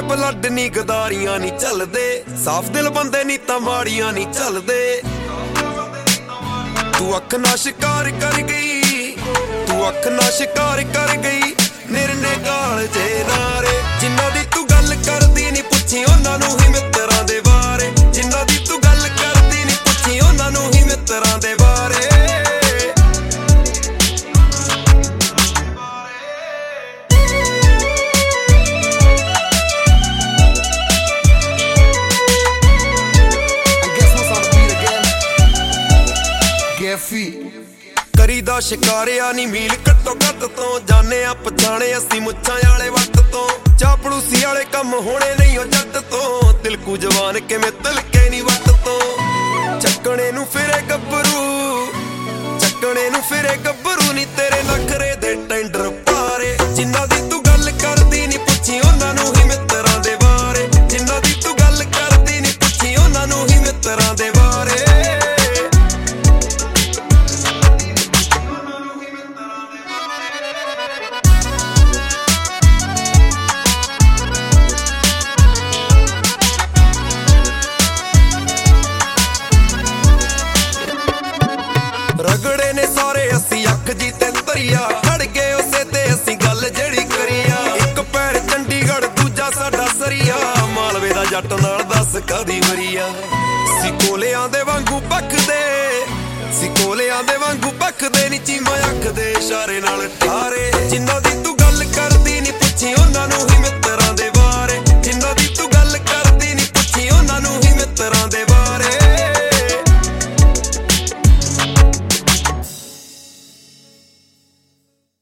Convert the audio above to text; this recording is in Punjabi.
ਬਲੱਡ ਨੀ ਗਦਾਰੀਆਂ ਨੀ ਚੱਲਦੇ, ਸਾਫ਼ ਦਿਲ ਬੰਦੇ ਨੀ ਤਾਂ ਮਾੜੀਆਂ ਨੀ ਚੱਲਦੇ। ਤੂੰ ਅੱਖ ਨਾ ਸ਼ਿਕਾਰ ਕਰ ਗਈ, ਤੂੰ ਅੱਖ ਨਾ ਸ਼ਿਕਾਰ ਕਰ ਗਈ, ਨਿਰਨੇ ਕਾਲਜੇ ਨਾਰੇ। ਜਿਨ੍ਹਾਂ ਦੀ ਤੂੰ ਗੱਲ ਕਰਦੀ ਨੀ ਪੁੱਛੀ ਉਹਨਾਂ ਨੂੰ ਹੀ ਮਿੱਤਰਾਂ ਦੇ ਬਾਰੇ, ਜਿਨ੍ਹਾਂ ਦੀ ਤੂੰ ਗੱਲ ਕਰਦੀ ਨੀ ਪੁੱਛੀ ਉਹਨਾਂ ਨੂੰ ਹੀ ਮਿੱਤਰਾਂ ਦੇ ਬਾਰੇ। ਕਰੀਦਾ ਸ਼ਿਕਾਰਿਆ ਨੀ ਮੀਲ ਘੱਟੋ ਘੱਟ ਤੋਂ, ਜਾਣੇ ਆ ਪਛਾਣੇ ਅਸੀਂ ਮੁੱਛਾਂ ਵਾਲੇ ਵੱਟ ਤੋਂ। ਚਾਪੜੂਸੀ ਵਾਲੇ ਕੰਮ ਹੋਣੇ ਨਹੀਂ ਉਹ ਜੱਟ ਤੋਂ, ਤਿਲਕੂ ਜਵਾਨ ਕਿਵੇਂ ਤਿਲਕੇ ਨੀ ਵੱਟ ਤੋਂ। ਚੱਕਣੇ ਨੂੰ ਫਿਰੇ ਗੱਭਰੂ, ਚੱਕਣੇ ਨੂੰ ਫਿਰੇ ਗੱਭਰੂ ਨੀ ਤੇਰੇ ਨਖਰੇ ਦੇ ਟੈਂਡਰ ਪਾਰੇ। ਜਿਨ੍ਹਾਂ ਦੀ ਤੂੰ ਗੱਲ ਕਰਦੀ ਨੀ ਪੁੱਛੀ ਉਹਨਾਂ ਨੂੰ ਹੀ ਮਿੱਤਰਾਂ ਦੇ ਬਾਰੇ, ਜਿਨ੍ਹਾਂ ਦੀ ਤੂੰ ਗੱਲ ਕਰਦੀ ਨੀ ਪੁੱਛੀ ਉਹਨਾਂ ਨੂੰ ਹੀ ਮਿੱਤਰਾਂ ਦੇ ਬਾਰੇ। ਰਗੜੇ ਨੇ ਸਾਰੇ ਅਸੀਂ ਅੱਖ ਜੀ ਤੇ ਤਰੀਆ, ਖੜ ਗਏ ਉਸੇ ਤੇ ਅਸੀਂ ਗੱਲ ਜਿਹੜੀ ਕਰੀਆ। ਇੱਕ ਪੈਰ ਚੰਡੀਗੜ੍ਹ ਦੂਜਾ ਸਾਡਾ ਸਰੀਆ, ਮਾਲਵੇ ਦਾ ਜੱਟ ਨਾਲ ਦੱਸ ਕਾਦੀ ਮਰੀਆ। ਸਿਕੋਲਿਆਂ ਦੇ ਵਾਂਗੂ ਪੱਕਦੇ, ਸਿਕੋਲਿਆਂ ਦੇ ਵਾਂਗੂ ਪੱਕਦੇ ਨੀ ਚੀਮਾ ਅੱਖ ਦੇ ਇਸ਼ਾਰੇ ਨਾਲ ਠਾਰੇ। ਜਿਨ੍ਹਾਂ ਦੀ